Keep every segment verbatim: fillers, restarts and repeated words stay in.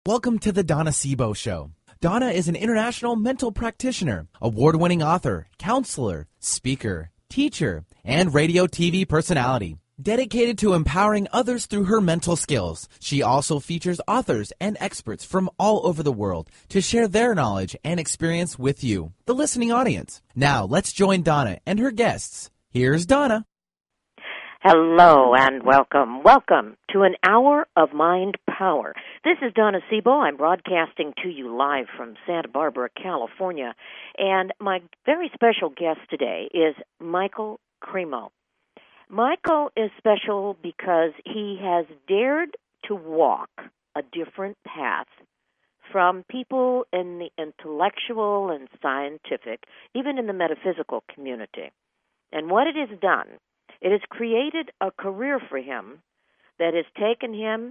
Welcome to the Donna Sebo Show. Donna is an international mental practitioner, award-winning author, counselor, speaker, teacher, and radio T V personality. Dedicated to empowering others through her mental skills, she also features authors and experts from all over the world to share their knowledge and experience with you, the listening audience. Now, let's join Donna and her guests. Here's Donna. Hello and welcome. Welcome to an hour of mind power. This is Donna Sebo. I'm broadcasting to you live from Santa Barbara, California. And my very special guest today is Michael Cremo. Michael is special because he has dared to walk a different path from people in the intellectual and scientific, even in the metaphysical community. And what it has done, it has created a career for him that has taken him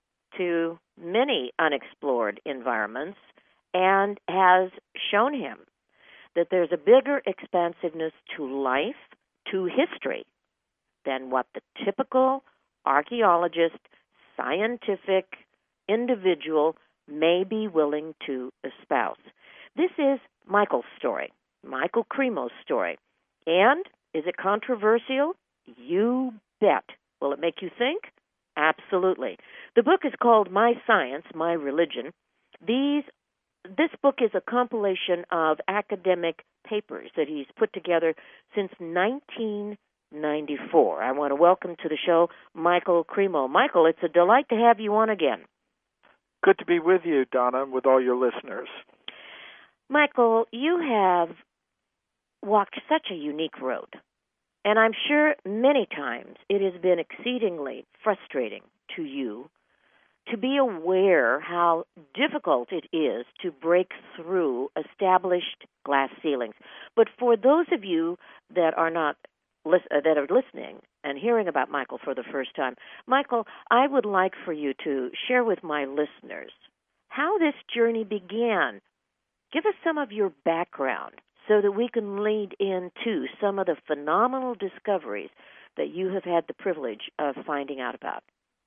to many unexplored environments and has shown him that there's a bigger expansiveness to life, to history, than what the typical archaeologist, scientific individual may be willing to espouse. This is Michael's story, Michael Cremo's story. And is it controversial? You bet. Will it make you think? Absolutely. The book is called My Science, My Religion. These, this book is a compilation of academic papers that he's put together since nineteen ninety-four. I want to welcome to the show Michael Cremo. Michael, it's a delight to have you on again. Good to be with you, Donna, and with all your listeners. Michael, you have walked such a unique road. And I'm sure many times it has been exceedingly frustrating to you to be aware how difficult it is to break through established glass ceilings. But for those of you that are not that are listening and hearing about Michael for the first time, Michael, I would like for you to share with my listeners how this journey began. Give us some of your background, so that we can lead into some of the phenomenal discoveries that you have had the privilege of finding out about.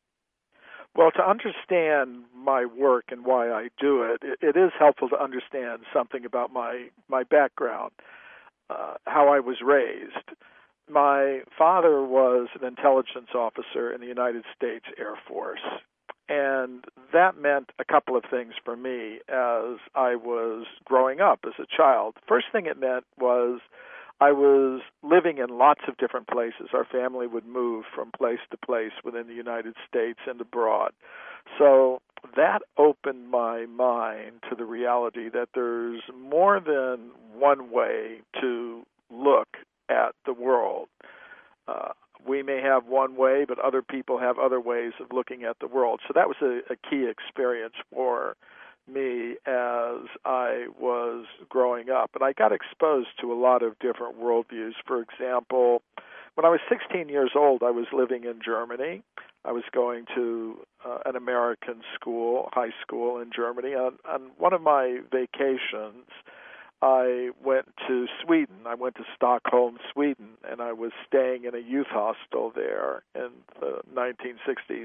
Well, to understand my work and why I do it, it, it is helpful to understand something about my, my background, uh, how I was raised. My father was an intelligence officer in the United States Air Force, and that meant a couple of things for me as I was growing up as a child. First thing it meant was I was living in lots of different places. Our family would move from place to place within the United States and abroad. So that opened my mind to the reality that there's more than one way to look at the world. Uh, we may have one way, but other people have other ways of looking at the world. So that was a, a key experience for me as I was growing up. And I got exposed to a lot of different worldviews. For example, when I was sixteen years old, I was living in Germany. I was going to uh, an American school, high school in Germany. On, on one of my vacations, I went to Sweden. I went to Stockholm, Sweden, and I was staying in a youth hostel there in the nineteen sixties.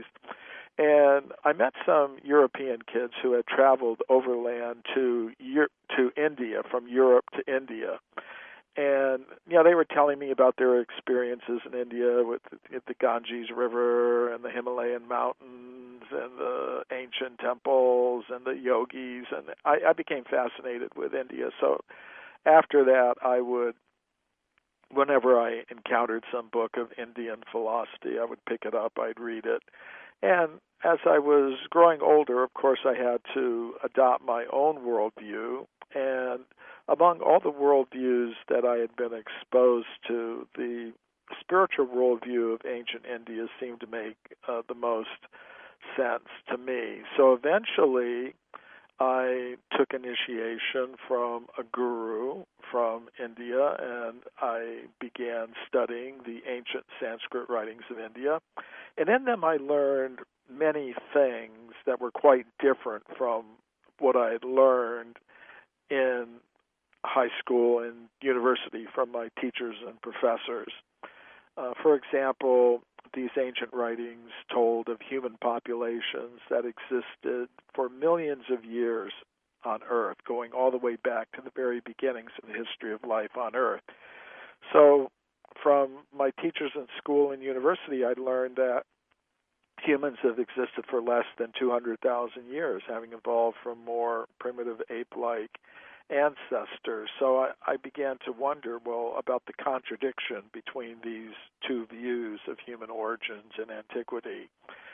And I met some European kids who had traveled overland to to India, from Europe to India. And, you know, they were telling me about their experiences in India with the, the Ganges River and the Himalayan mountains and the ancient temples and the yogis. And I, I became fascinated with India. So after that, I would, whenever I encountered some book of Indian philosophy, I would pick it up, I'd read it. And as I was growing older, of course, I had to adopt my own worldview. And among all the worldviews that I had been exposed to, the spiritual worldview of ancient India seemed to make uh, the most sense to me. So eventually, I took initiation from a guru from India, and I began studying the ancient Sanskrit writings of India. And in them, I learned many things that were quite different from what I had learned in high school and university from my teachers and professors. Uh, for example, these ancient writings told of human populations that existed for millions of years on Earth, going all the way back to the very beginnings of the history of life on Earth. So from my teachers in school and university, I'd learned that humans have existed for less than two hundred thousand years, having evolved from more primitive ape-like ancestors. So I, I began to wonder, well, about the contradiction between these two views of human origins and antiquity.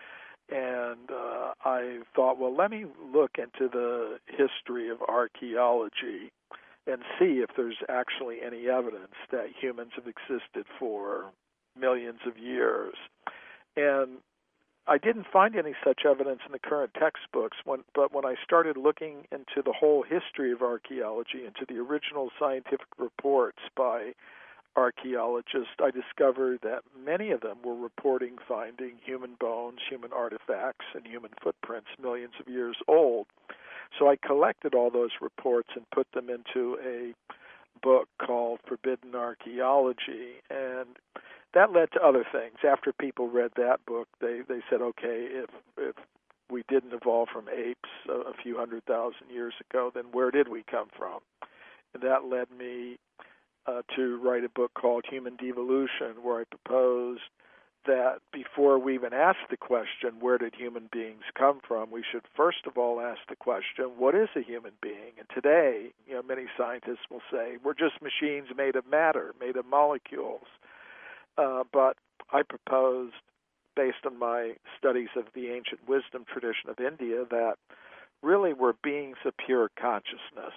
And uh, I thought, well, let me look into the history of archaeology and see if there's actually any evidence that humans have existed for millions of years. And I didn't find any such evidence in the current textbooks, when, but when I started looking into the whole history of archaeology, into the original scientific reports by archaeologists, I discovered that many of them were reporting finding human bones, human artifacts, and human footprints millions of years old. So I collected all those reports and put them into a book called Forbidden Archaeology, and that led to other things. After people read that book, they, they said, okay, if if we didn't evolve from apes a, a few hundred thousand years ago, then where did we come from? And that led me uh, to write a book called Human Devolution, where I proposed that before we even ask the question, where did human beings come from, we should first of all ask the question, what is a human being? And today, you know, many scientists will say, we're just machines made of matter, made of molecules. Uh, but I proposed, based on my studies of the ancient wisdom tradition of India, that really we're beings of pure consciousness.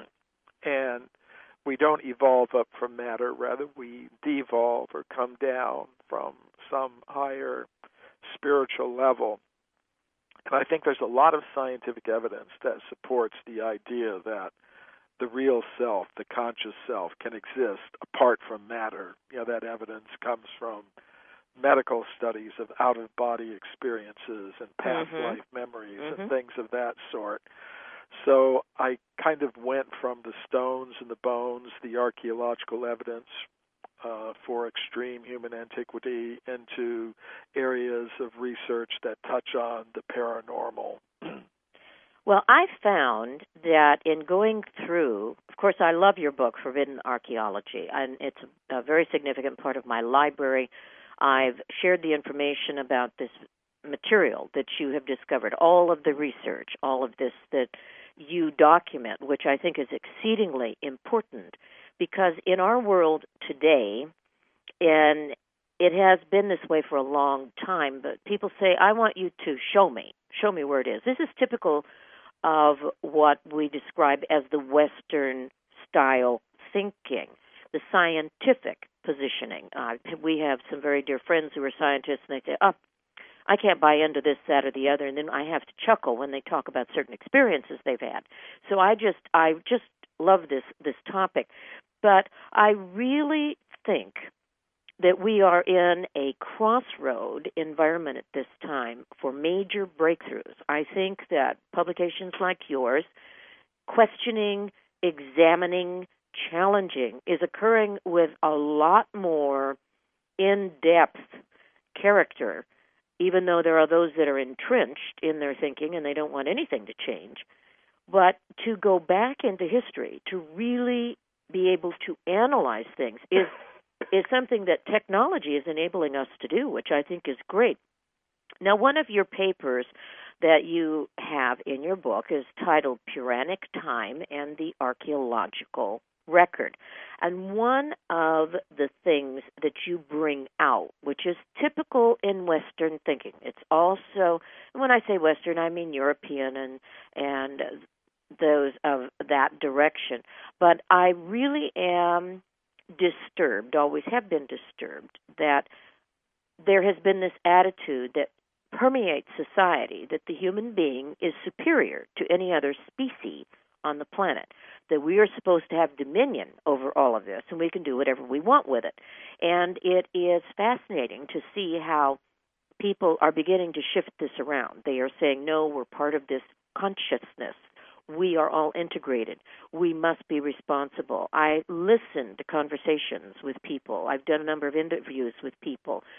And we don't evolve up from matter, rather we devolve or come down from some higher spiritual level. And I think there's a lot of scientific evidence that supports the idea that the real self, the conscious self, can exist apart from matter. You know, that evidence comes from medical studies of out-of-body experiences and past mm-hmm. life memories mm-hmm. and things of that sort. So I kind of went from the stones and the bones, the archaeological evidence uh, for extreme human antiquity, into areas of research that touch on the paranormal. Well, I found that in going through, of course, I love your book, Forbidden Archaeology, and it's a very significant part of my library. I've shared the information about this material that you have discovered, all of the research, all of this that you document, which I think is exceedingly important, because in our world today, and it has been this way for a long time, but people say, I want you to show me, show me where it is. This is typical of what we describe as the Western style thinking, the scientific positioning. Uh, we have some very dear friends who are scientists, and they say, oh, I can't buy into this, that, or the other, and then I have to chuckle when they talk about certain experiences they've had. So I just, I just love this this topic, but I really think that we are in a crossroad environment at this time for major breakthroughs. I think that publications like yours, questioning, examining, challenging, is occurring with a lot more in-depth character, even though there are those that are entrenched in their thinking and they don't want anything to change. But to go back into history, to really be able to analyze things, is is something that technology is enabling us to do, which I think is great. Now, one of your papers that you have in your book is titled Puranic Time and the Archaeological Record. And one of the things that you bring out, which is typical in Western thinking, it's also, and when I say Western, I mean European and and those of that direction, but I really am disturbed, always have been disturbed, that there has been this attitude that permeates society that the human being is superior to any other species on the planet, that we are supposed to have dominion over all of this and we can do whatever we want with it. And it is fascinating to see how people are beginning to shift this around. They are saying, no, we're part of this consciousness. We are all integrated. We must be responsible. I listen to conversations with people. I've done a number of interviews with people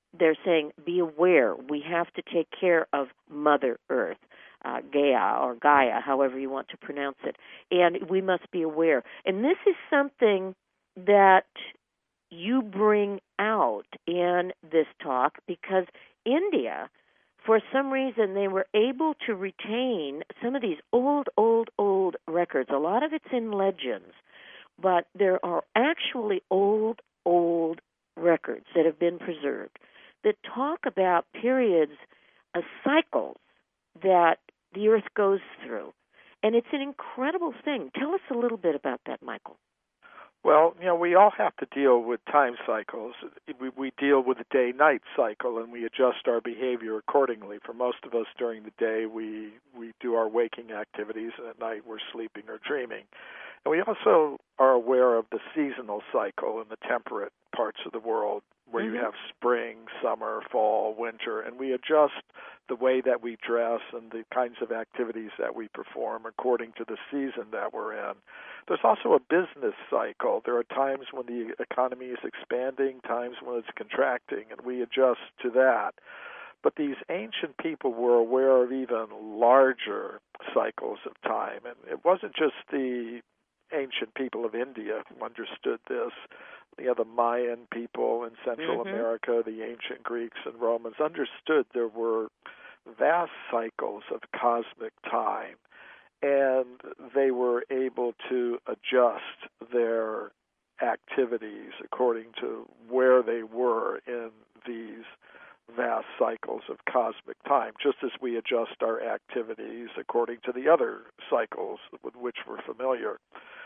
they're saying, be aware, we have to take care of Mother Earth, uh, Gaia or Gaia, however you want to pronounce it, and we must be aware. And this is something that you bring out in this talk because India, for some reason, they were able to retain some of these old, old, old records. A lot of it's in legends, but there are actually old, old records that have been preserved that talk about periods, uh, cycles that the Earth goes through. And it's an incredible thing. Tell us a little bit about that, Michael. Well, you know, we all have to deal with time cycles. We, we deal with the day-night cycle, and we adjust our behavior accordingly. For most of us during the day, we, we do our waking activities, and at night we're sleeping or dreaming. And we also are aware of the seasonal cycle in the temperate parts of the world, where mm-hmm. you have spring, summer, fall, winter, and we adjust the way that we dress and the kinds of activities that we perform according to the season that we're in. There's also a business cycle. There are times when the economy is expanding, times when it's contracting, and we adjust to that. But these ancient people were aware of even larger cycles of time, and it wasn't just the ancient people of India who understood this. You know, the Mayan people in Central mm-hmm. America, the ancient Greeks and Romans understood there were vast cycles of cosmic time, and they were able to adjust their activities according to where they were in these vast cycles of cosmic time, just as we adjust our activities according to the other cycles with which we're familiar.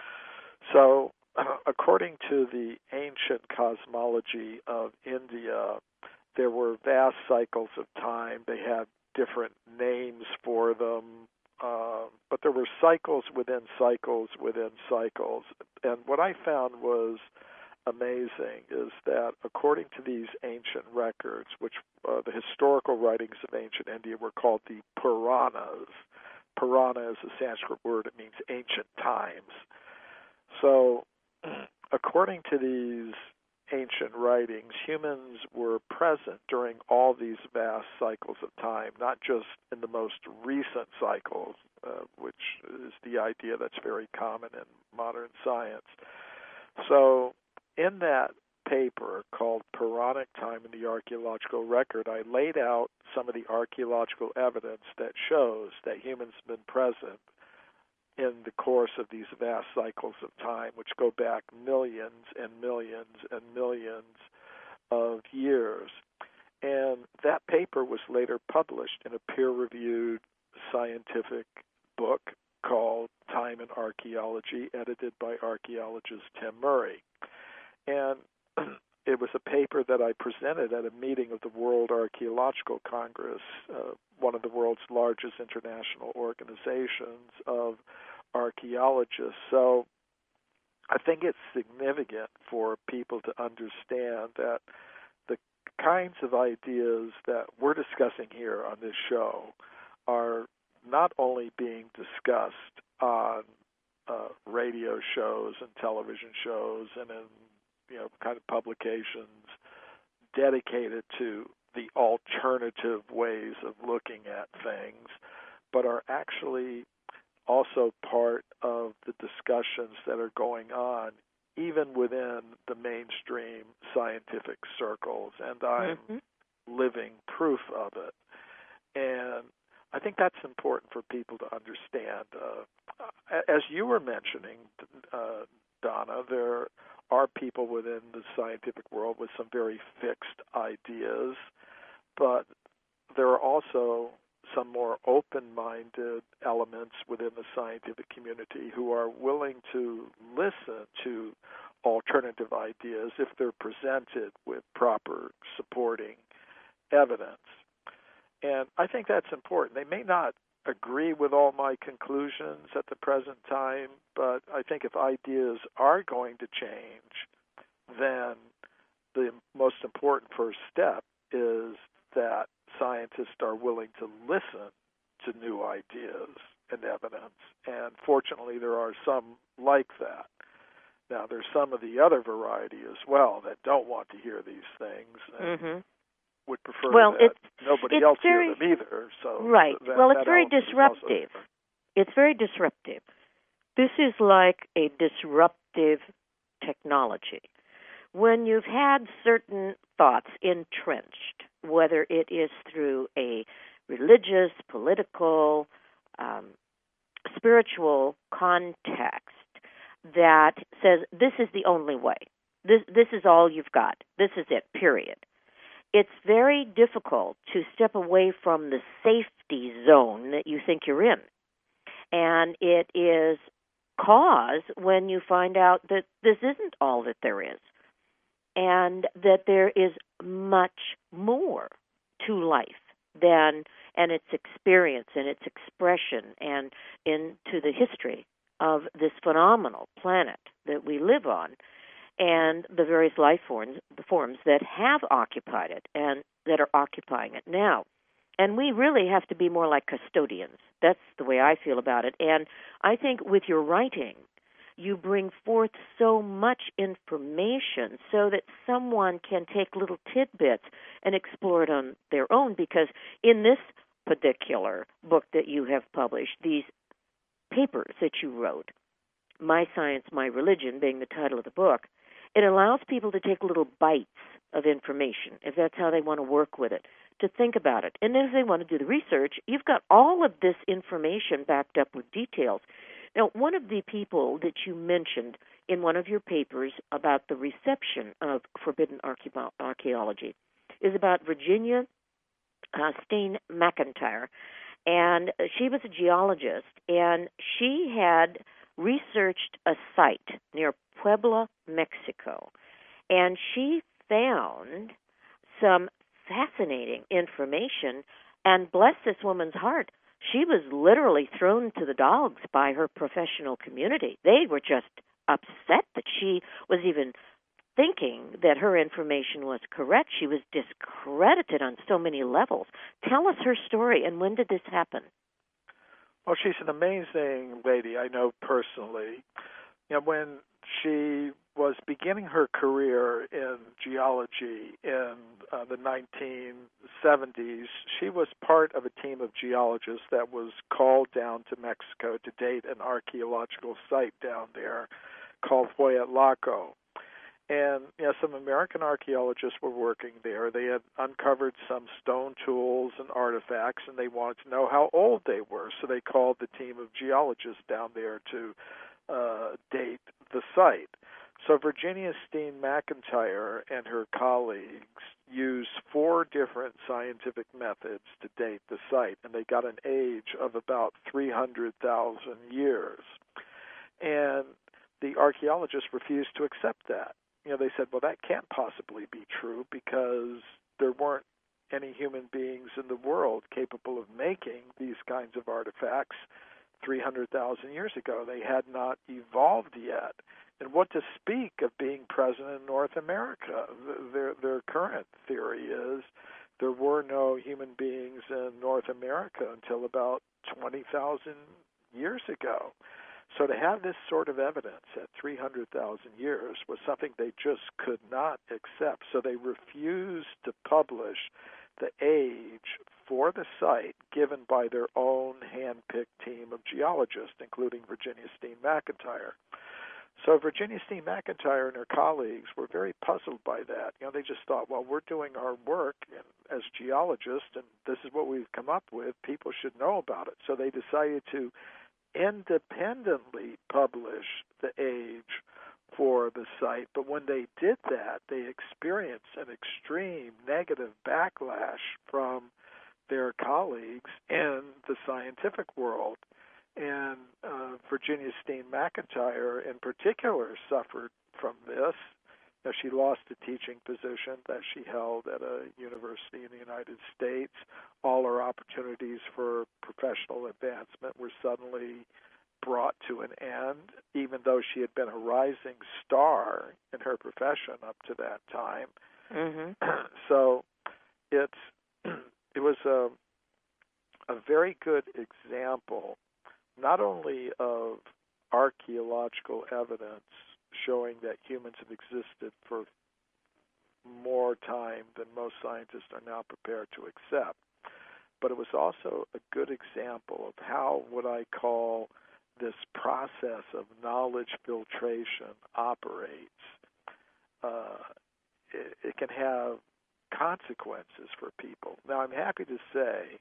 So, uh, according to the ancient cosmology of India, there were vast cycles of time. They had different names for them, uh, but there were cycles within cycles within cycles. And what I found was amazing is that according to these ancient records, which uh, the historical writings of ancient India were called the Puranas. Purana is a Sanskrit word. It means ancient times. So, according to these ancient writings, humans were present during all these vast cycles of time, not just in the most recent cycles, uh, which is the idea that's very common in modern science. So, in that paper called Puranic Time in the Archaeological Record, I laid out some of the archaeological evidence that shows that humans have been present in the course of these vast cycles of time, which go back millions and millions and millions of years. And that paper was later published in a peer-reviewed scientific book called Time in Archaeology, edited by archaeologist Tim Murray. And it was a paper that I presented at a meeting of the World Archaeological Congress, uh, one of the world's largest international organizations of archaeologists. So I think it's significant for people to understand that the kinds of ideas that we're discussing here on this show are not only being discussed on uh, radio shows and television shows and in you know kind of publications dedicated to the alternative ways of looking at things, but are actually also part of the discussions that are going on even within the mainstream scientific circles, and I'm mm-hmm. living proof of it. And I think that's important for people to understand. Uh, as you were mentioning, uh, Donna, there are people within the scientific world with some very fixed ideas, but there are also some more open-minded elements within the scientific community who are willing to listen to alternative ideas if they're presented with proper supporting evidence. And I think that's important. They may not agree with all my conclusions at the present time, but I think if ideas are going to change, then the most important first step is that scientists are willing to listen to new ideas and evidence. And fortunately, there are some like that. Now, there's some of the other variety as well that don't want to hear these things. And mm-hmm. would prefer well, that it's, nobody it's else very, hear them either. So right. that, well, it's that very element is also disruptive. different. It's very disruptive. This is like a disruptive technology. When you've had certain thoughts entrenched, whether it is through a religious, political, um, spiritual context that says this is the only way, this this is all you've got, this is it, period. It's very difficult to step away from the safety zone that you think you're in. And it is cause when you find out that this isn't all that there is, and that there is much more to life than and its experience and its expression and into the history of this phenomenal planet that we live on, and the various life forms, the forms that have occupied it and that are occupying it now. And we really have to be more like custodians. That's the way I feel about it. And I think with your writing, you bring forth so much information so that someone can take little tidbits and explore it on their own. Because in this particular book that you have published, these papers that you wrote, My Science, My Religion being the title of the book, it allows people to take little bites of information, if that's how they want to work with it, to think about it. And then if they want to do the research, you've got all of this information backed up with details. Now, one of the people that you mentioned in one of your papers about the reception of forbidden archaeology is about Virginia uh, Steen McIntyre. And she was a geologist, and she had researched a site near Puebla, Mexico, and she found some fascinating information, and bless this woman's heart, she was literally thrown to the dogs by her professional community. They were just upset that she was even thinking that her information was correct. She was discredited on so many levels. Tell us her story, and when did this happen? Well, she's an amazing lady I know personally. You know, when she was beginning her career in geology in uh, the nineteen seventies, she was part of a team of geologists that was called down to Mexico to date an archaeological site down there called Hueyatlaco. And you know, some American archaeologists were working there. They had uncovered some stone tools and artifacts, and they wanted to know how old they were. So they called the team of geologists down there to uh, date the site. So Virginia Steen McIntyre and her colleagues used four different scientific methods to date the site, and they got an age of about three hundred thousand years. And the archaeologists refused to accept that. You know, they said, well, that can't possibly be true because there weren't any human beings in the world capable of making these kinds of artifacts three hundred thousand years ago. They had not evolved yet. And what to speak of being present in North America? Their, their current theory is there were no human beings in North America until about twenty thousand years ago. So to have this sort of evidence at three hundred thousand years was something they just could not accept. So they refused to publish the age for the site given by their own hand-picked team of geologists, including Virginia Steen McIntyre. So Virginia Steen McIntyre and her colleagues were very puzzled by that. You know, they just thought, well, we're doing our work as geologists, and this is what we've come up with. People should know about it. So they decided to independently publish the age for the site. But when they did that, they experienced an extreme negative backlash from their colleagues in the scientific world. And uh, Virginia Steen McIntyre in particular suffered from this. Now, she lost a teaching position that she held at a university in the United States. All her opportunities for professional advancement were suddenly brought to an end, even though she had been a rising star in her profession up to that time. Mm-hmm. So it's it was a a very good example, not only of archaeological evidence showing that humans have existed for more time than most scientists are now prepared to accept. But it was also a good example of how what I call this process of knowledge filtration operates. Uh, it, it can have consequences for people. Now, I'm happy to say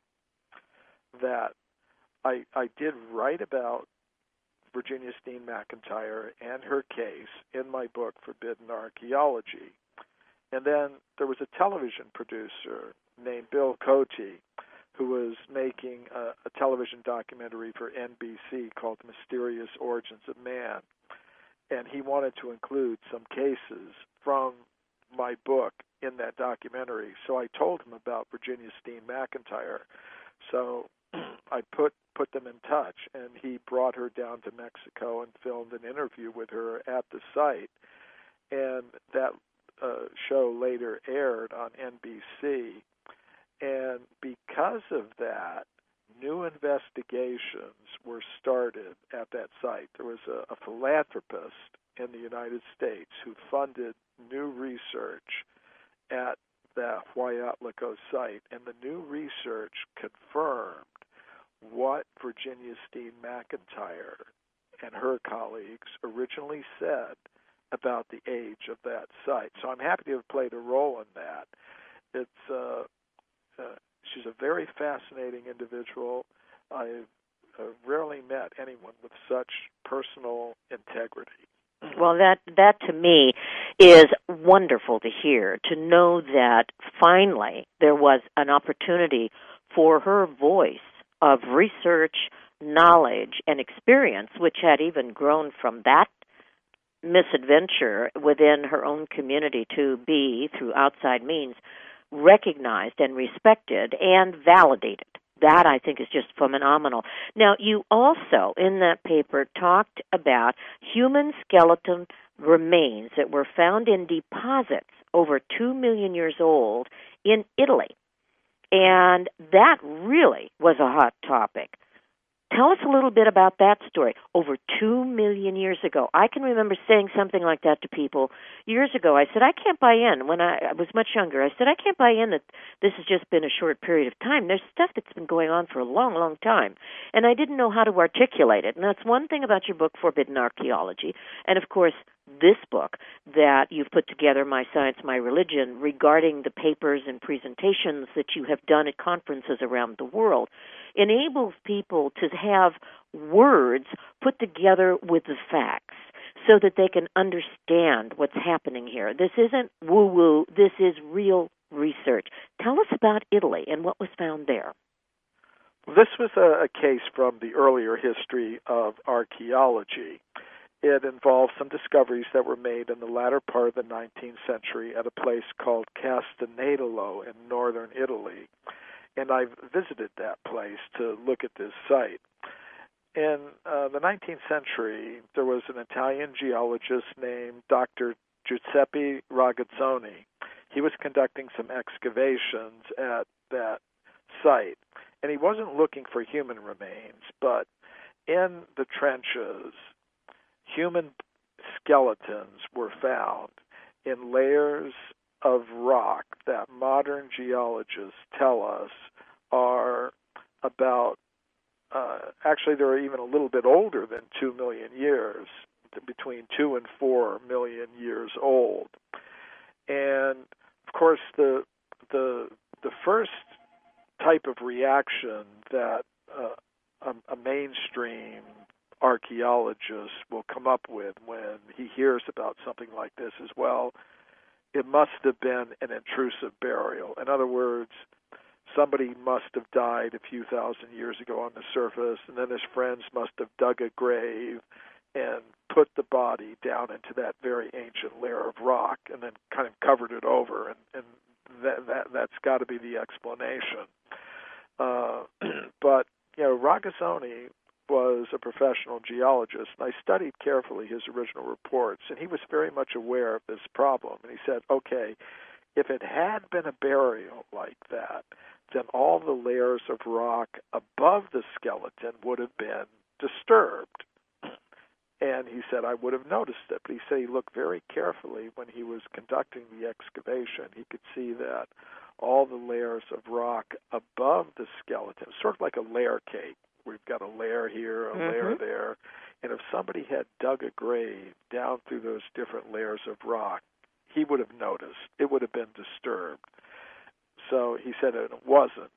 that I, I did write about Virginia Steen McIntyre and her case in my book, Forbidden Archaeology. And then there was a television producer named Bill Cote who was making a, a television documentary for N B C called The Mysterious Origins of Man. And he wanted to include some cases from my book in that documentary. So I told him about Virginia Steen McIntyre. So I put put them in touch, and he brought her down to Mexico and filmed an interview with her at the site. And that uh, show later aired on N B C. And because of that, new investigations were started at that site. There was a, a philanthropist in the United States who funded new research at the Huayatlaco site, and the new research confirmed what Virginia Steen McIntyre and her colleagues originally said about the age of that site. So I'm happy to have played a role in that. It's uh, uh, she's a very fascinating individual. I've uh, rarely met anyone with such personal integrity. Well, that that to me is wonderful to hear, to know that finally there was an opportunity for her voice of research, knowledge, and experience, which had even grown from that misadventure within her own community, to be, through outside means, recognized and respected and validated. That, I think, is just phenomenal. Now, you also, in that paper, talked about human skeleton remains that were found in deposits over two million years old in Italy. And that really was a hot topic. Tell us a little bit about that story. Over two million years ago. I can remember saying something like that to people years ago. I said, I can't buy in. When I, I was much younger, I said, I can't buy in that this has just been a short period of time. There's stuff that's been going on for a long, long time. And I didn't know how to articulate it. And that's one thing about your book, Forbidden Archaeology. And, of course, this book that you've put together, My Science, My Religion, regarding the papers and presentations that you have done at conferences around the world, enables people to have words put together with the facts so that they can understand what's happening here. This isn't woo-woo. This is real research. Tell us about Italy and what was found there. This was a, a case from the earlier history of archaeology. It involved some discoveries that were made in the latter part of the nineteenth century at a place called Castanedolo in northern Italy. And I visited that place to look at this site. In uh, the nineteenth century, there was an Italian geologist named Doctor Giuseppe Ragazzoni. He was conducting some excavations at that site, and he wasn't looking for human remains, but in the trenches, human skeletons were found in layers of rock that modern geologists tell us are about, uh, actually they're even a little bit older than two million years, between two and four million years old. And of course, the the the first type of reaction that uh, a, a mainstream archaeologist will come up with when he hears about something like this is, well, it must have been an intrusive burial. In other words, somebody must have died a few thousand years ago on the surface, and then his friends must have dug a grave and put the body down into that very ancient layer of rock and then kind of covered it over, and, and that, that, that's got to be the explanation. Uh, but, you know, Ragazzoni was a professional geologist, and I studied carefully his original reports, and he was very much aware of this problem. And he said, okay, if it had been a burial like that, then all the layers of rock above the skeleton would have been disturbed. And he said, I would have noticed it. But he said he looked very carefully when he was conducting the excavation. He could see that all the layers of rock above the skeleton, sort of like a layer cake. We've got a layer here, a mm-hmm. layer there. And if somebody had dug a grave down through those different layers of rock, he would have noticed. It would have been disturbed. So he said it wasn't.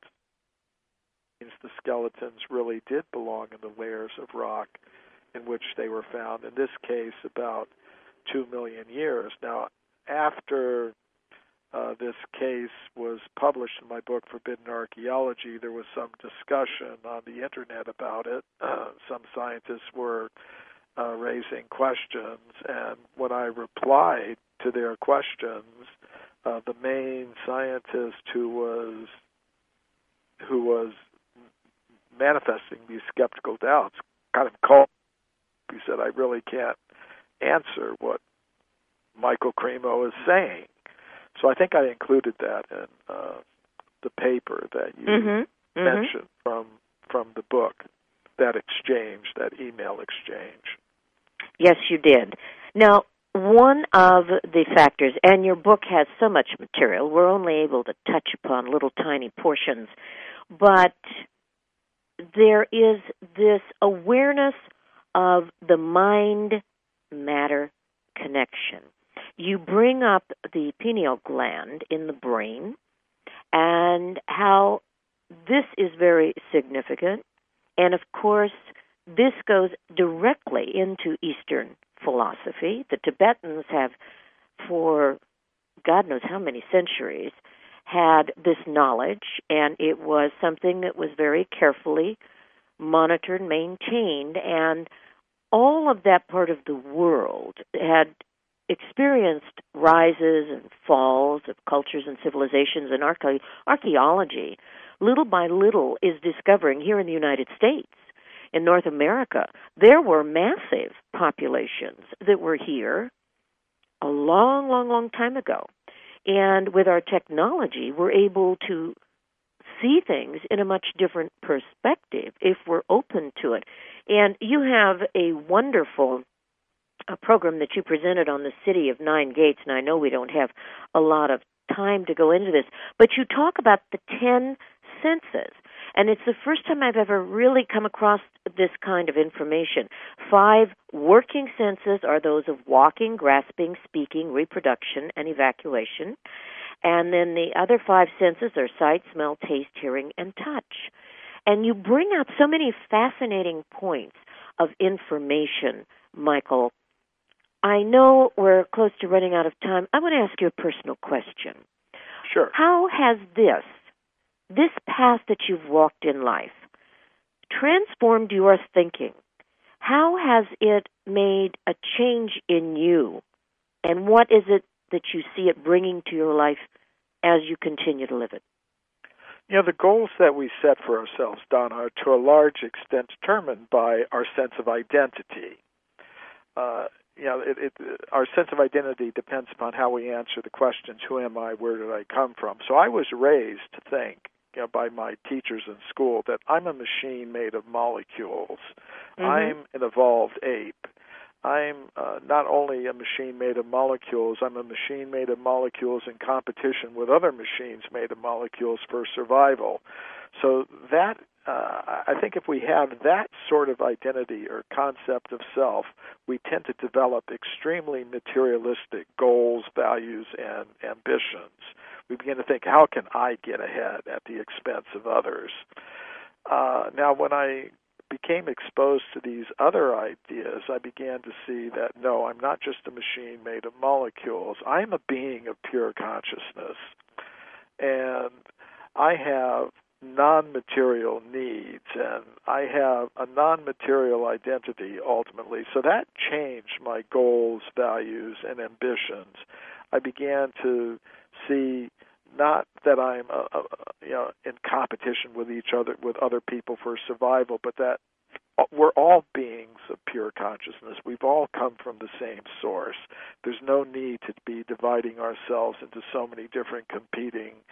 It means the skeletons really did belong in the layers of rock in which they were found, in this case, about two million years. Now, after uh, this case was published in my book, Forbidden Archaeology, there was some discussion on the Internet about it. Uh, some scientists were uh, raising questions, and when I replied to their questions, uh, the main scientist who was who was manifesting these skeptical doubts kind of called. He said, I really can't answer what Michael Cremo is saying. So I think I included that in uh, the paper that you mm-hmm. mentioned mm-hmm. from from the book, that exchange, that email exchange. Yes, you did. Now, one of the factors, and your book has so much material, we're only able to touch upon little tiny portions, but there is this awareness of the mind-matter connection. You bring up the pineal gland in the brain and how this is very significant. And, of course, this goes directly into Eastern philosophy. The Tibetans have, for God knows how many centuries, had this knowledge, and it was something that was very carefully monitored, maintained, and all of that part of the world had experienced rises and falls of cultures and civilizations, and archae- archaeology, little by little, is discovering here in the United States, in North America, there were massive populations that were here a long, long, long time ago. And with our technology, we're able to see things in a much different perspective if we're open to it. And you have a wonderful a program that you presented on the City of Nine Gates, and I know we don't have a lot of time to go into this, but you talk about the ten senses. And it's the first time I've ever really come across this kind of information. Five working senses are those of walking, grasping, speaking, reproduction, and evacuation. And then the other five senses are sight, smell, taste, hearing, and touch. And you bring up so many fascinating points of information, Michael. I know we're close to running out of time. I want to ask you a personal question. Sure. How has this, this path that you've walked in life, transformed your thinking? How has it made a change in you? And what is it that you see it bringing to your life as you continue to live it? You know, the goals that we set for ourselves, Donna, are to a large extent determined by our sense of identity. Uh, you know, it, it, our sense of identity depends upon how we answer the questions, who am I, where did I come from? So I was raised to think, you know, by my teachers in school that I'm a machine made of molecules. Mm-hmm. I'm an evolved ape. I'm uh, not only a machine made of molecules, I'm a machine made of molecules in competition with other machines made of molecules for survival. So that, uh, I think if we have that sort of identity or concept of self, we tend to develop extremely materialistic goals, values, and ambitions. We begin to think, how can I get ahead at the expense of others? Uh, now, when I became exposed to these other ideas, I began to see that, no, I'm not just a machine made of molecules. I'm a being of pure consciousness. And I have non-material needs, and I have a non-material identity, ultimately. So that changed my goals, values, and ambitions. I began to see not that I'm uh, uh, you know in competition with each other, with other people for survival, but that we're all beings of pure consciousness. We've all come from the same source. There's no need to be dividing ourselves into so many different competing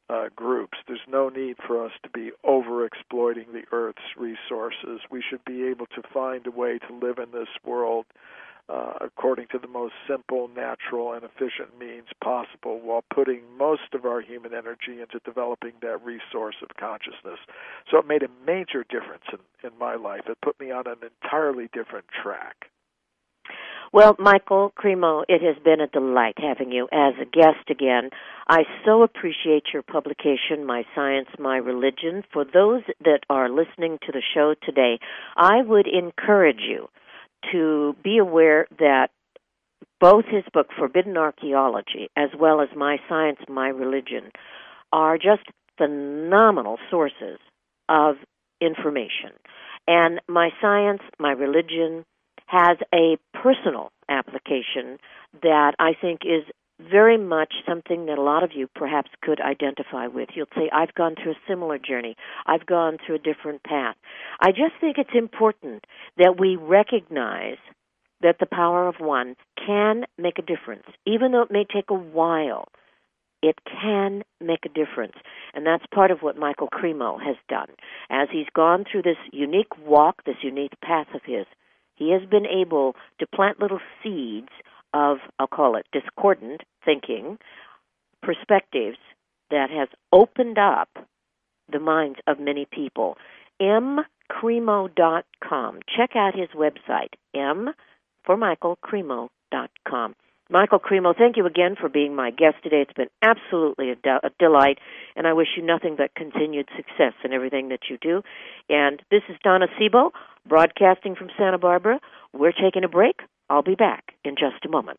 uh, groups. There's no need for us to be over-exploiting the Earth's resources. We should be able to find a way to live in this world uh, according to the most simple, natural, and efficient means possible while putting most of our human energy into developing that resource of consciousness. So it made a major difference in, in my life. It put me on an entirely different track. Well, Michael Cremo, it has been a delight having you as a guest again. I so appreciate your publication, My Science, My Religion. For those that are listening to the show today, I would encourage you to be aware that both his book, Forbidden Archaeology, as well as My Science, My Religion, are just phenomenal sources of information. And My Science, My Religion has a personal application that I think is very much something that a lot of you perhaps could identify with. You'll say, I've gone through a similar journey. I've gone through a different path. I just think it's important that we recognize that the power of one can make a difference. Even though it may take a while, it can make a difference. And that's part of what Michael Cremo has done. As he's gone through this unique walk, this unique path of his, he has been able to plant little seeds of, I'll call it, discordant thinking, perspectives that has opened up the minds of many people. m cremo dot com. Check out his website, M for Michael, Cremo dot com. Michael Cremo, thank you again for being my guest today. It's been absolutely a, de- a delight, and I wish you nothing but continued success in everything that you do. And this is Donna Sebo, broadcasting from Santa Barbara. We're taking a break. I'll be back in just a moment.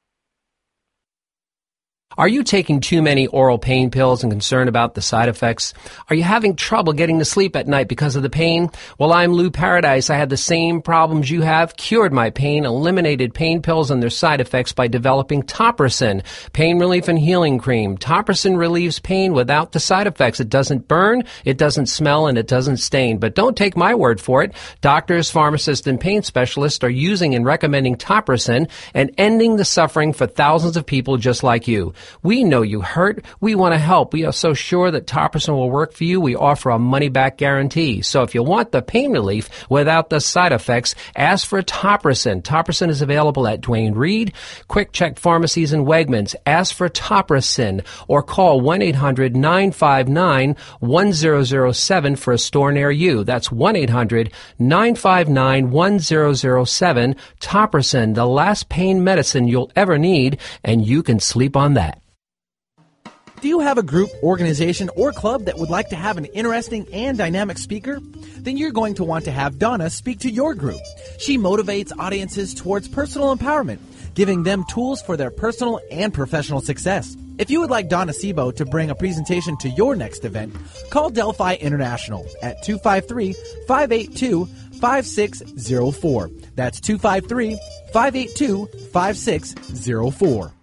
Are you taking too many oral pain pills and concerned about the side effects? Are you having trouble getting to sleep at night because of the pain? Well, I'm Lou Paradise. I had the same problems you have, cured my pain, eliminated pain pills and their side effects by developing Topricin, pain relief and healing cream. Topricin relieves pain without the side effects. It doesn't burn, it doesn't smell, and it doesn't stain. But don't take my word for it. Doctors, pharmacists, and pain specialists are using and recommending Topricin and ending the suffering for thousands of people just like you. We know you hurt. We want to help. We are so sure that Topricin will work for you. We offer a money-back guarantee. So if you want the pain relief without the side effects, ask for Topricin. Topricin is available at Duane Reade, Quick Check Pharmacies, and Wegmans. Ask for Topricin or call one eight hundred nine five nine one zero zero seven for a store near you. That's one eight hundred nine five nine one zero zero seven. Topricin, the last pain medicine you'll ever need, and you can sleep on that. Do you have a group, organization, or club that would like to have an interesting and dynamic speaker? Then you're going to want to have Donna speak to your group. She motivates audiences towards personal empowerment, giving them tools for their personal and professional success. If you would like Donna Sebo to bring a presentation to your next event, call Delphi International at two five three, five eight two, five six zero four. That's two five three, five eight two, five six zero four.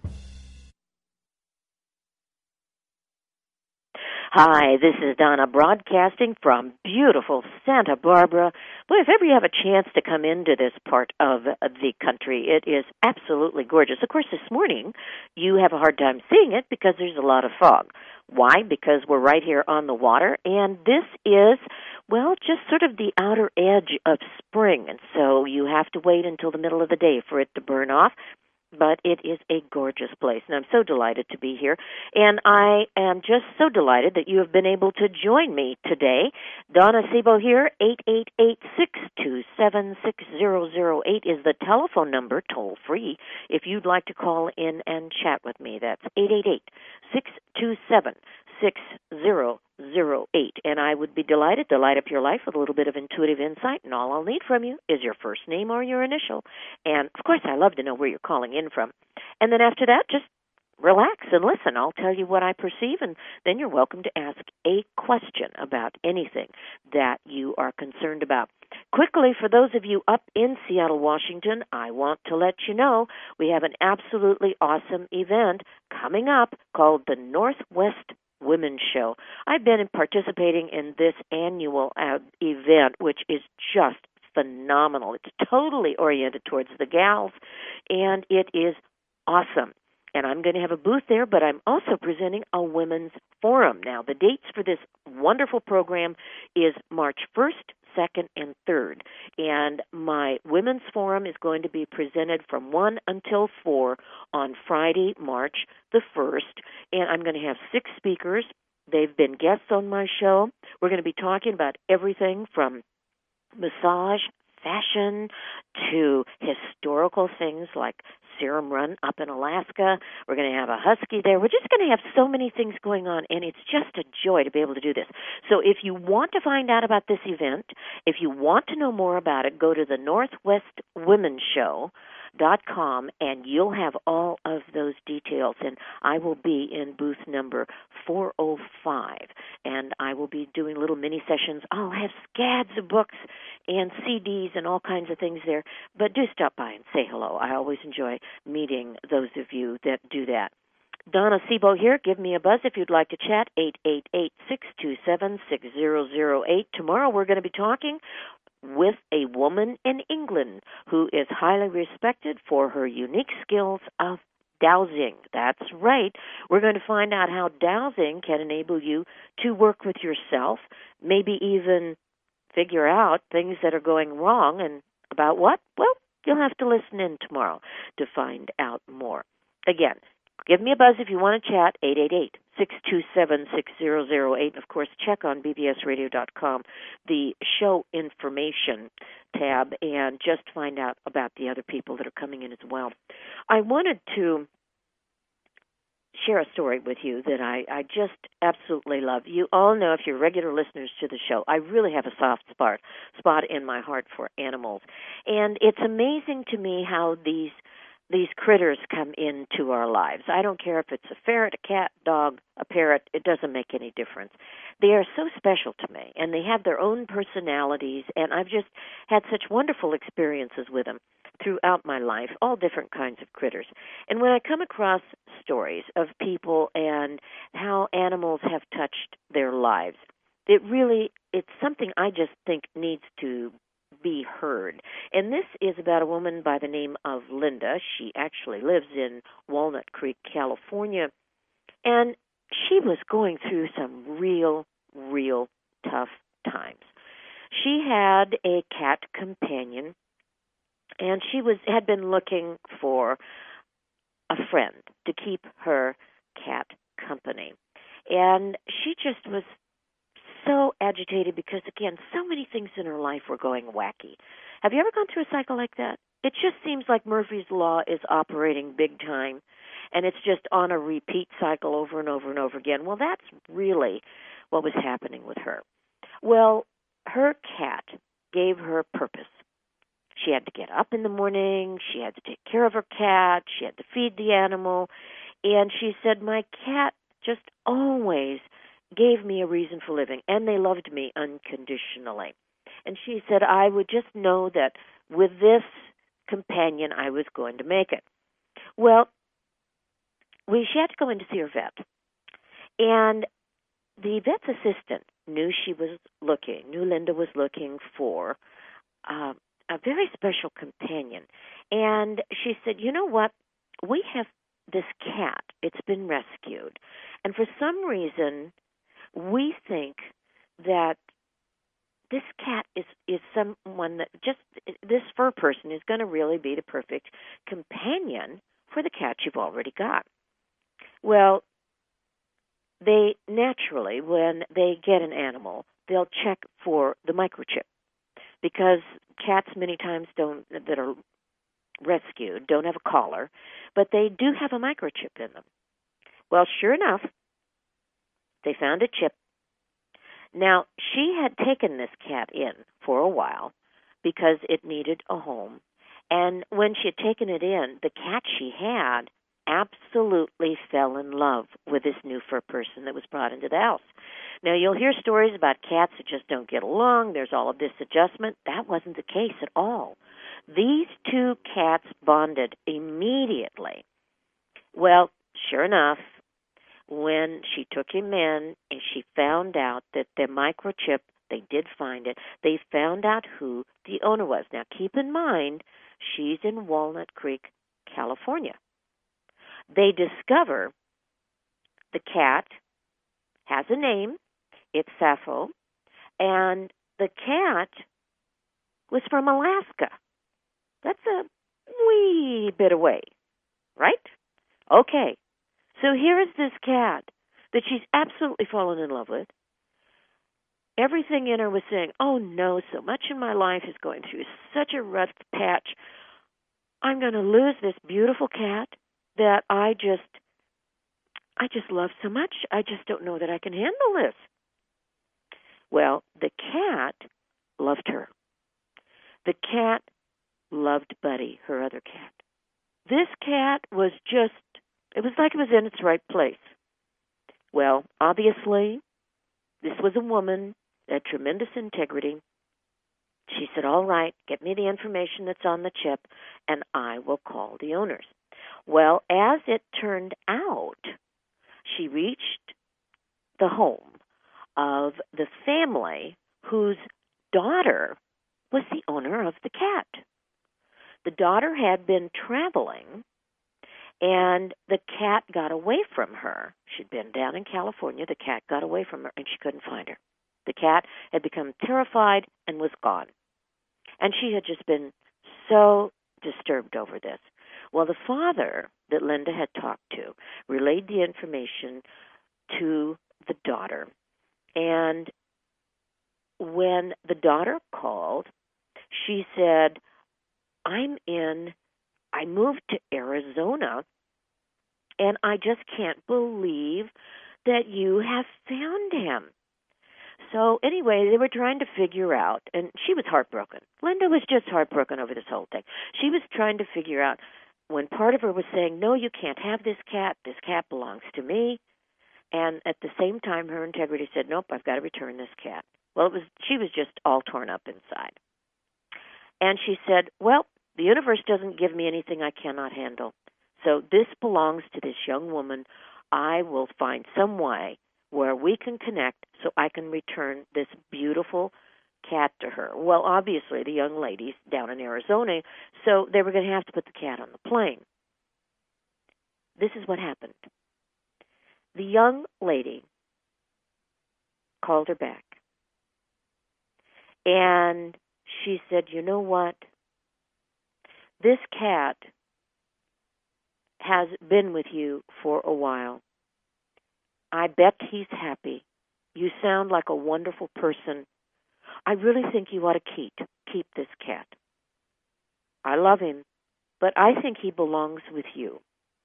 Hi, this is Donna broadcasting from beautiful Santa Barbara. Boy, if ever you have a chance to come into this part of the country, it is absolutely gorgeous. Of course, this morning you have a hard time seeing it because there's a lot of fog. Why? Because we're right here on the water, and this is, well, just sort of the outer edge of spring, and so you have to wait until the middle of the day for it to burn off. But it is a gorgeous place, and I'm so delighted to be here. And I am just so delighted that you have been able to join me today. Donna Sebo here, eight eight eight, six two seven, six zero zero eight is the telephone number, toll-free, if you'd like to call in and chat with me. That's eight eight eight, six two seven, six zero zero eight. And I would be delighted to light up your life with a little bit of intuitive insight, and all I'll need from you is your first name or your initial. And, of course, I love to know where you're calling in from. And then after that, just relax and listen. I'll tell you what I perceive, and then you're welcome to ask a question about anything that you are concerned about. Quickly, for those of you up in Seattle, Washington, I want to let you know we have an absolutely awesome event coming up called the Northwest Women's Show. I've been participating in this annual uh, event, which is just phenomenal. It's totally oriented towards the gals, and it is awesome. and I'm going to have a booth there, but I'm also presenting a women's forum. Now, the dates for this wonderful program is March first, second, and third. And my women's forum is going to be presented from one until four on Friday, March the first. And I'm going to have six speakers. They've been guests on my show. We're going to be talking about everything from massage, fashion, to historical things like Serum Run up in Alaska. We're going to have a husky there. We're just going to have so many things going on, and it's just a joy to be able to do this. So if you want to find out about this event, if you want to know more about it, go to the Northwest Women's Show dot com, and you'll have all of those details. And I will be in booth number four oh five, and I will be doing little mini sessions. I'll have scads of books and C Ds and all kinds of things there. But do stop by and say hello. I always enjoy meeting those of you that do that. Donna Sebo here. Give me a buzz if you'd like to chat, eight eight eight, six two seven, six zero zero eight. Tomorrow we're going to be talking with a woman in England who is highly respected for her unique skills of dowsing. That's right. We're going to find out how dowsing can enable you to work with yourself, maybe even figure out things that are going wrong, and about what? Well, you'll have to listen in tomorrow to find out more. Again, give me a buzz if you want to chat, eight eight eight, six two seven, six zero zero eight. Of course, check on b b s radio dot com, the show information tab, and just find out about the other people that are coming in as well. I wanted to share a story with you that I, I just absolutely love. You all know, if you're regular listeners to the show, I really have a soft spot, spot in my heart for animals. And it's amazing to me how these these critters come into our lives. I don't care if it's a ferret, a cat, dog, a parrot, it doesn't make any difference. They are so special to me, and they have their own personalities, and I've just had such wonderful experiences with them throughout my life, all different kinds of critters. And when I come across stories of people and how animals have touched their lives, it really, it's something I just think needs to be heard. And this is about a woman by the name of Linda. She actually lives in Walnut Creek, California, and she was going through some real, real tough times. She had a cat companion, and she was had been looking for a friend to keep her cat company. And she just was so agitated because, again, so many things in her life were going wacky. Have you ever gone through a cycle like that? It just seems like Murphy's Law is operating big time, and it's just on a repeat cycle over and over and over again. Well, that's really what was happening with her. Well, her cat gave her purpose. She had to get up in the morning. She had to take care of her cat. She had to feed the animal. And she said, my cat just always gave me a reason for living, and they loved me unconditionally. And she said, I would just know that with this companion, I was going to make it. Well, we she had to go in to see her vet. And the vet's assistant knew she was looking, knew Linda was looking for uh, a very special companion. And she said, you know what? We have this cat. It's been rescued. And for some reason, we think that this cat is, is someone that just, this fur person is going to really be the perfect companion for the cat you've already got. Well, they naturally, when they get an animal, they'll check for the microchip, because cats many times don't, that are rescued, don't have a collar, but they do have a microchip in them. Well, sure enough, they found a chip. Now, she had taken this cat in for a while because it needed a home. And when she had taken it in, the cat she had absolutely fell in love with this new fur person that was brought into the house. Now, you'll hear stories about cats that just don't get along. There's all of this adjustment. That wasn't the case at all. These two cats bonded immediately. Well, sure enough, when she took him in and she found out that the microchip, they did find it, they found out who the owner was. Now, keep in mind, she's in Walnut Creek, California. they discover the cat has a name. It's Sappho. And the cat was from Alaska. That's a wee bit away, right? Okay. So here is this cat that she's absolutely fallen in love with. Everything in her was saying, oh no, so much in my life is going through such a rough patch. I'm going to lose this beautiful cat that I just, I just love so much. I just don't know that I can handle this. Well, the cat loved her. The cat loved Buddy, her other cat. This cat was just, it was like it was in its right place. Well, obviously, this was a woman that had tremendous integrity. She said, all right, get me the information that's on the chip, and I will call the owners. Well, as it turned out, she reached the home of the family whose daughter was the owner of the cat. The daughter had been traveling, and the cat got away from her. She'd been down in California. The cat got away from her, and she couldn't find her. The cat had become terrified and was gone. And she had just been so disturbed over this. Well, the father that Linda had talked to relayed the information to the daughter. And when the daughter called, she said, I'm in, I moved to Arizona, and I just can't believe that you have found him. So anyway, they were trying to figure out, and she was heartbroken. Linda was just heartbroken over this whole thing. She was trying to figure out when part of her was saying, no, you can't have this cat. This cat belongs to me. And at the same time, her integrity said, nope, I've got to return this cat. Well, it was she was just all torn up inside. And she said, well, the universe doesn't give me anything I cannot handle. So this belongs to this young woman. I will find some way where we can connect so I can return this beautiful cat to her. Well, obviously, the young lady's down in Arizona, so they were going to have to put the cat on the plane. This is what happened. The young lady called her back, and she said, you know what? This cat has been with you for a while. I bet he's happy. You sound like a wonderful person. I really think you ought to keep, keep this cat. I love him, but I think he belongs with you.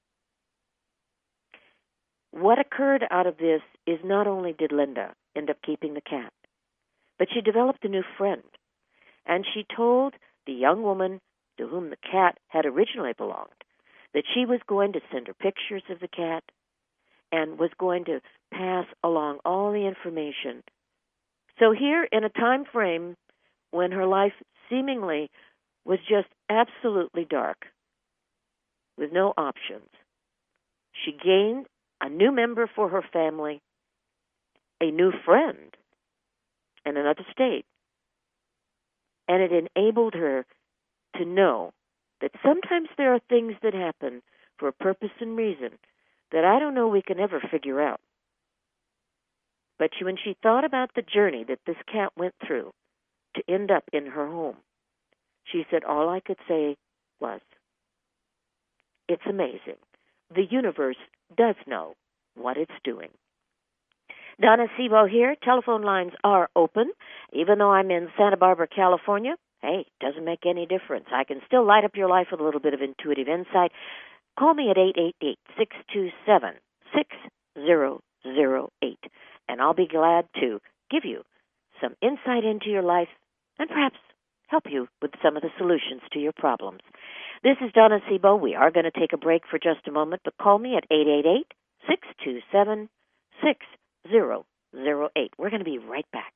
What occurred out of this is not only did Linda end up keeping the cat, but she developed a new friend. And she told the young woman to whom the cat had originally belonged that she was going to send her pictures of the cat and was going to pass along all the information. So here, in a time frame when her life seemingly was just absolutely dark, with no options, she gained a new member for her family, a new friend in another state, and it enabled her to know that sometimes there are things that happen for a purpose and reason that I don't know we can ever figure out. But she, when she thought about the journey that this cat went through to end up in her home, she said, all I could say was, it's amazing. The universe does know what it's doing. Donna Sebo here. Telephone lines are open. Even though I'm in Santa Barbara, California, hey, doesn't make any difference. I can still light up your life with a little bit of intuitive insight. Call me at eight eight eight, six two seven, six zero zero eight, and I'll be glad to give you some insight into your life and perhaps help you with some of the solutions to your problems. This is Donna Sebo. We are going to take a break for just a moment, but call me at eight eight eight, six two seven, six zero zero eight. We're going to be right back.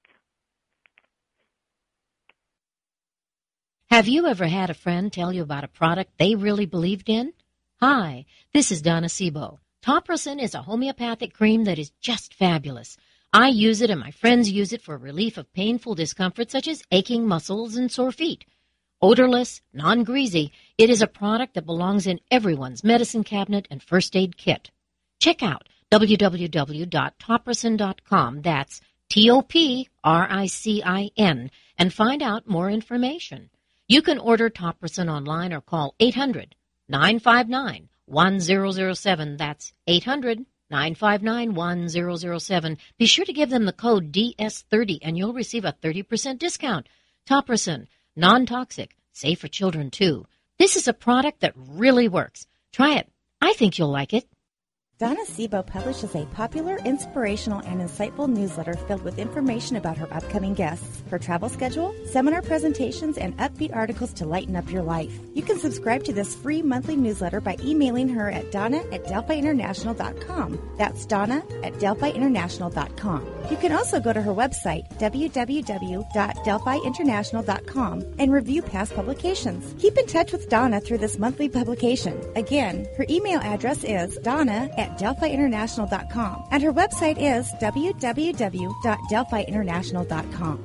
Have you ever had a friend tell you about a product they really believed in? Hi, this is Donna Sebo. Topricin is a homeopathic cream that is just fabulous. I use it and my friends use it for relief of painful discomfort such as aching muscles and sore feet. Odorless, non-greasy, it is a product that belongs in everyone's medicine cabinet and first aid kit. Check out w w w dot topricin dot com, that's T O P R I C I N, and find out more information. You can order Topricin online or call eight hundred, nine five nine, one zero zero seven, that's eight hundred, nine five nine, one zero zero seven. Be sure to give them the code D S thirty and you'll receive a thirty percent discount. Topricin, non-toxic, safe for children too. This is a product that really works. Try it. I think you'll like it. Donna Sebo publishes a popular, inspirational, and insightful newsletter filled with information about her upcoming guests, her travel schedule, seminar presentations, and upbeat articles to lighten up your life. You can subscribe to this free monthly newsletter by emailing her at donna at delphi international dot com. That's Donna at delphi international dot com. You can also go to her website, w w w dot delphi international dot com, and review past publications. Keep in touch with Donna through this monthly publication. Again, her email address is donna at delphi international dot com, and her website is w w w dot delphi international dot com.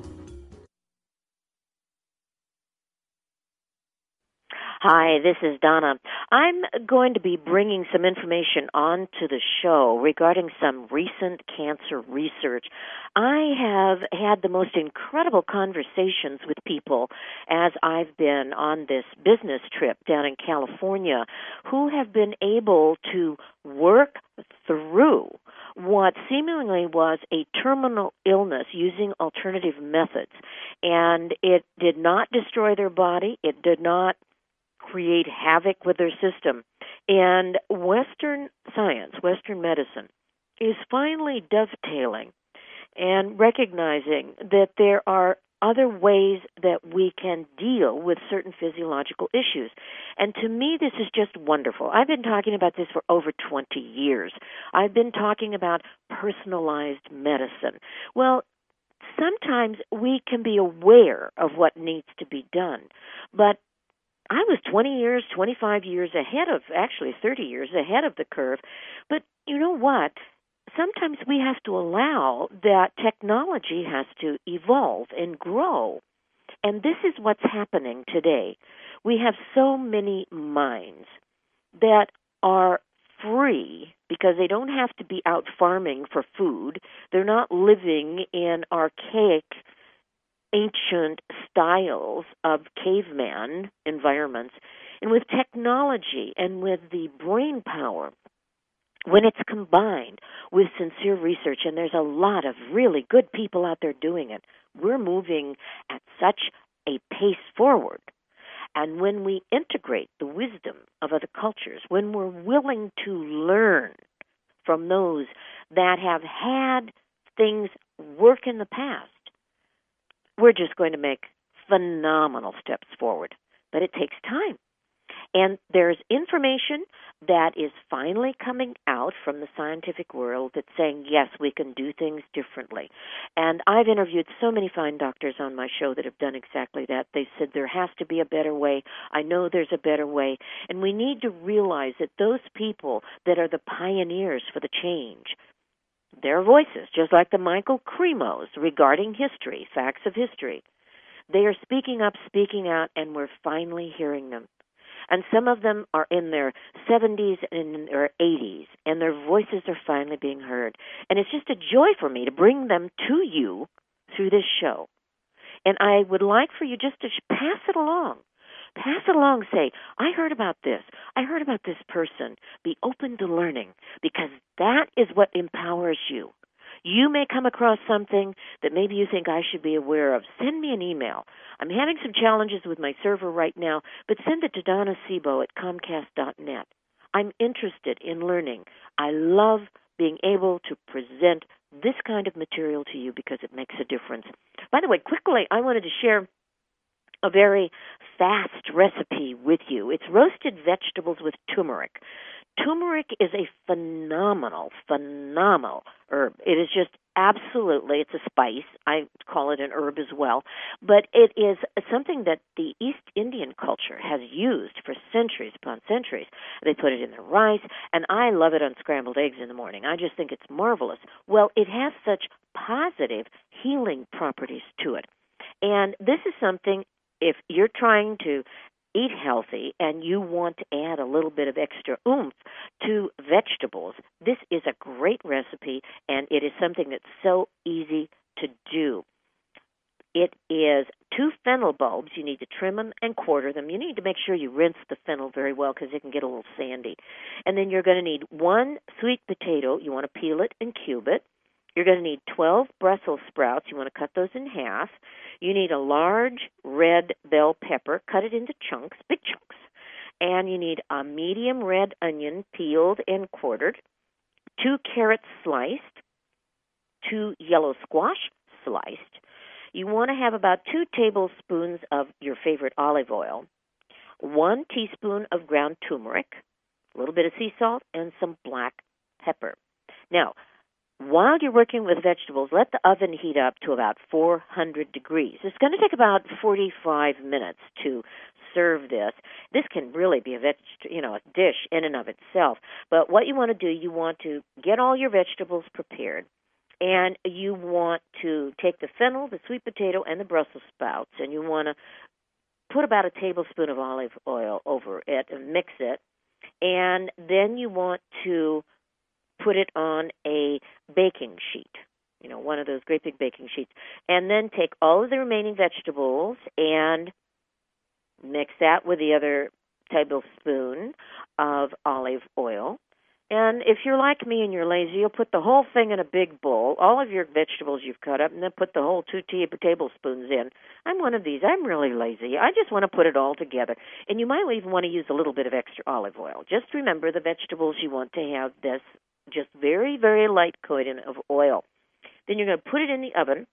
Hi, this is Donna. I'm going to be bringing some information onto the show regarding some recent cancer research. I have had the most incredible conversations with people as I've been on this business trip down in California who have been able to work through what seemingly was a terminal illness using alternative methods. And it did not destroy their body. It did not create havoc with their system. And Western science, Western medicine, is finally dovetailing and recognizing that there are other ways that we can deal with certain physiological issues. And to me, this is just wonderful. I've been talking about this for over twenty years. I've been talking about personalized medicine. Well, sometimes we can be aware of what needs to be done, but I was twenty years, twenty-five years ahead of, actually thirty years ahead of the curve. But you know what? Sometimes we have to allow that technology has to evolve and grow. And this is what's happening today. We have so many minds that are free because they don't have to be out farming for food. They're not living in archaic ancient styles of caveman environments. And with technology and with the brain power, when it's combined with sincere research, and there's a lot of really good people out there doing it, we're moving at such a pace forward. And when we integrate the wisdom of other cultures, when we're willing to learn from those that have had things work in the past, we're just going to make phenomenal steps forward. But it takes time. And there's information that is finally coming out from the scientific world that's saying, yes, we can do things differently. And I've interviewed so many fine doctors on my show that have done exactly that. They said there has to be a better way. I know there's a better way. And we need to realize that those people that are the pioneers for the change, their voices, just like the Michael Cremos regarding history, facts of history, they are speaking up, speaking out, and we're finally hearing them. And some of them are in their seventies and in their eighties, and their voices are finally being heard. And it's just a joy for me to bring them to you through this show. And I would like for you just to pass it along. Pass it along. Say, I heard about this. I heard about this person. Be open to learning, because that is what empowers you. You may come across something that maybe you think I should be aware of. Send me an email. I'm having some challenges with my server right now, but send it to Donna Sebo at comcast dot net. I'm interested in learning. I love being able to present this kind of material to you because it makes a difference. By the way, quickly, I wanted to share a very fast recipe with you. It's roasted vegetables with turmeric. Turmeric is a phenomenal, phenomenal herb. It is just absolutely, it's a spice. I call it an herb as well. But it is something that the East Indian culture has used for centuries upon centuries. They put it in their rice, and I love it on scrambled eggs in the morning. I just think it's marvelous. Well, it has such positive healing properties to it. And this is something, if you're trying to eat healthy and you want to add a little bit of extra oomph to vegetables, this is a great recipe, and it is something that's so easy to do. It is two fennel bulbs. You need to trim them and quarter them. You need to make sure you rinse the fennel very well because it can get a little sandy. And then you're going to need one sweet potato. You want to peel it and cube it. You're going to need twelve Brussels sprouts. You want to cut those in half. You need a large red bell pepper. Cut it into chunks, big chunks. And you need a medium red onion peeled and quartered, two carrots sliced, two yellow squash sliced. You want to have about two tablespoons of your favorite olive oil, one teaspoon of ground turmeric, a little bit of sea salt, and some black pepper. Now, while you're working with vegetables, let the oven heat up to about four hundred degrees. It's going to take about forty-five minutes to serve this. This can really be a veg, you know, a dish in and of itself. But what you want to do, you want to get all your vegetables prepared, and you want to take the fennel, the sweet potato, and the Brussels sprouts, and you want to put about a tablespoon of olive oil over it and mix it. And then you want to put it on a baking sheet, you know, one of those great big baking sheets, and then take all of the remaining vegetables and mix that with the other tablespoon of olive oil. And if you're like me and you're lazy, you'll put the whole thing in a big bowl, all of your vegetables you've cut up, and then put the whole two tea tablespoons in. I'm one of these. I'm really lazy. I just want to put it all together. And you might even want to use a little bit of extra olive oil. Just remember the vegetables you want to have this just very, very light coating of oil. Then you're going to put it in the oven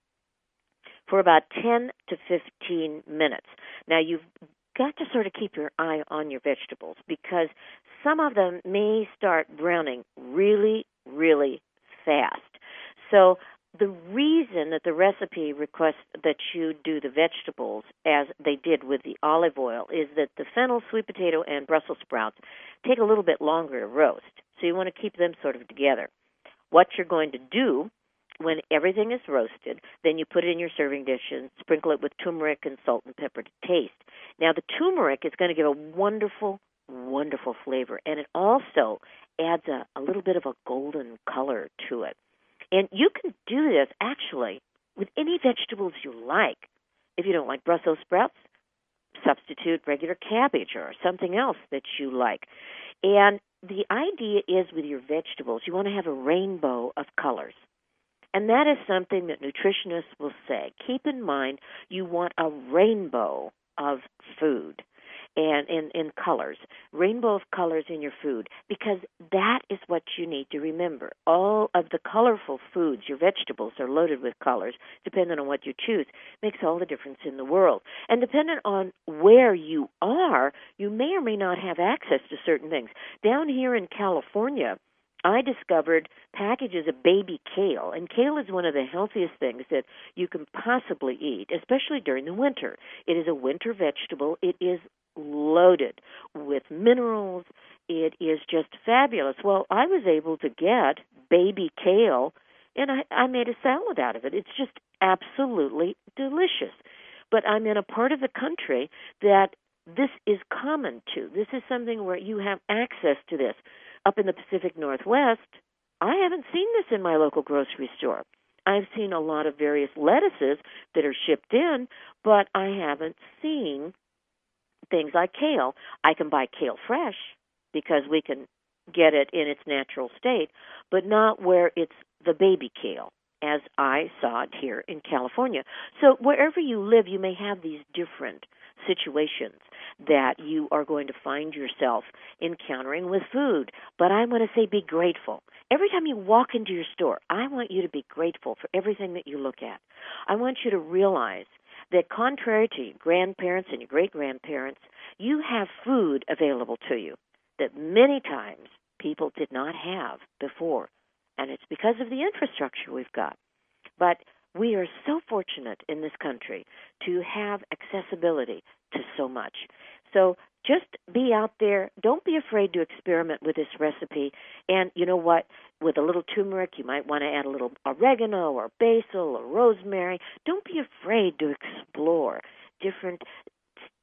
for about ten to fifteen minutes. Now, you've got to sort of keep your eye on your vegetables because some of them may start browning really, really fast. So the reason that the recipe requests that you do the vegetables as they did with the olive oil is that the fennel, sweet potato, and Brussels sprouts take a little bit longer to roast. So you want to keep them sort of together. What you're going to do when everything is roasted, then you put it in your serving dish and sprinkle it with turmeric and salt and pepper to taste. Now, the turmeric is going to give a wonderful, wonderful flavor, and it also adds a, a little bit of a golden color to it. And you can do this, actually, with any vegetables you like. If you don't like Brussels sprouts, substitute regular cabbage or something else that you like. And the idea is with your vegetables, you want to have a rainbow of colors. And that is something that nutritionists will say. Keep in mind, you want a rainbow of food and in, in colors, rainbow of colors in your food, because that is what you need to remember. All of the colorful foods, your vegetables are loaded with colors, depending on what you choose, makes all the difference in the world. And depending on where you are, you may or may not have access to certain things. Down here in California, I discovered packages of baby kale, and kale is one of the healthiest things that you can possibly eat, especially during the winter. It is a winter vegetable. It is loaded with minerals. It is just fabulous. Well, I was able to get baby kale, and I, I made a salad out of it. It's just absolutely delicious. But I'm in a part of the country that this is common to. This is something where you have access to this. Up in the Pacific Northwest, I haven't seen this in my local grocery store. I've seen a lot of various lettuces that are shipped in, but I haven't seen things like kale. I can buy kale fresh because we can get it in its natural state, but not where it's the baby kale, as I saw it here in California. So wherever you live, you may have these different situations that you are going to find yourself encountering with food. But I want to say be grateful. Every time you walk into your store, I want you to be grateful for everything that you look at. I want you to realize that contrary to your grandparents and your great-grandparents, you have food available to you that many times people did not have before. And it's because of the infrastructure we've got. But we are so fortunate in this country to have accessibility to so much. So just be out there. Don't be afraid to experiment with this recipe. And you know what? With a little turmeric, you might want to add a little oregano or basil or rosemary. Don't be afraid to explore different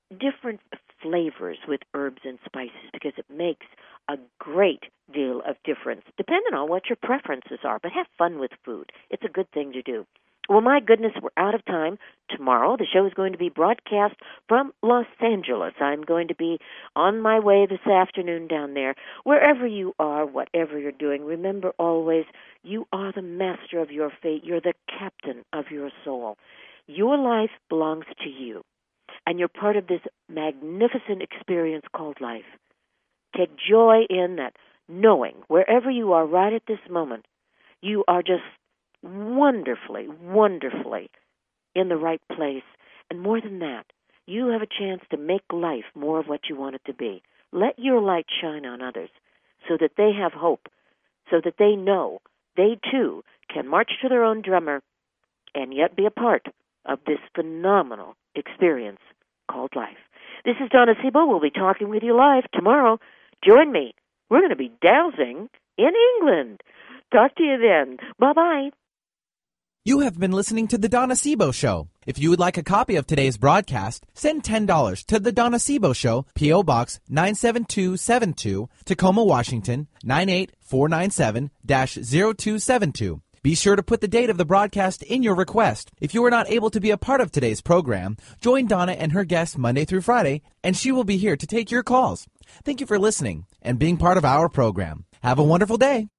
different flavors with herbs and spices because it makes a great deal of difference, depending on what your preferences are. But have fun with food. It's a good thing to do. Well, my goodness, we're out of time. Tomorrow, the show is going to be broadcast from Los Angeles. I'm going to be on my way this afternoon down there. Wherever you are, whatever you're doing, remember always, you are the master of your fate. You're the captain of your soul. Your life belongs to you, and you're part of this magnificent experience called life. Take joy in that, knowing wherever you are right at this moment, you are just wonderfully, wonderfully in the right place. And more than that, you have a chance to make life more of what you want it to be. Let your light shine on others so that they have hope, so that they know they too can march to their own drummer and yet be a part of this phenomenal experience called life. This is Donna Sebo. We'll be talking with you live tomorrow. Join me. We're going to be dowsing in England. Talk to you then. Bye-bye. You have been listening to The Donna Sebo Show. If you would like a copy of today's broadcast, send ten dollars to The Donna Sebo Show, P O. Box nine seven two seven two, Tacoma, Washington, nine eight four nine seven dash zero two seven two. Be sure to put the date of the broadcast in your request. If you are not able to be a part of today's program, join Donna and her guests Monday through Friday, and she will be here to take your calls. Thank you for listening and being part of our program. Have a wonderful day.